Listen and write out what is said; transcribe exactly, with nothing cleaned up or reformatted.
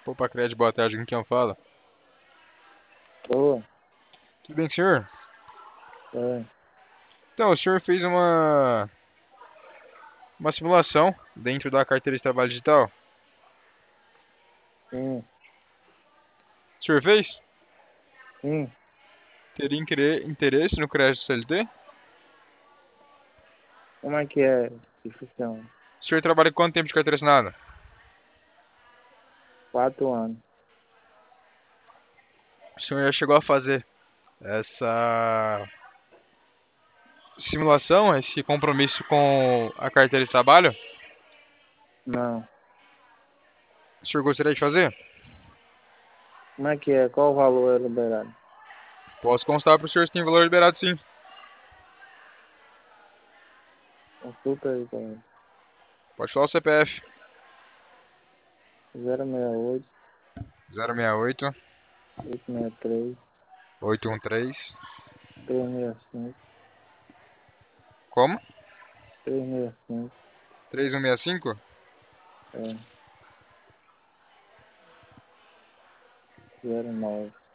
Opa, Cred, boa tarde, com quem eu falo? Boa, Tudo bem, senhor? é, Então, o senhor fez uma, uma simulação dentro da carteira de trabalho digital? sim, O senhor fez? sim. Teria incre- interesse no crédito C L T? Como é que é que funciona? O senhor trabalha com quanto tempo de carteira assinada? Quatro anos. O senhor já chegou a fazer essa simulação, esse compromisso com a carteira de trabalho? Não. O senhor gostaria de fazer? Como é que é? Qual o valor é liberado? Posso constar para o senhor se tem valor liberado, sim. Consulta aí pra mim. Pode falar o C P F. zero seis oito, zero seis oito, oito seis três, oito um três. três seis cinco, Como? três seis cinco, três um seis cinco? é, zero nove.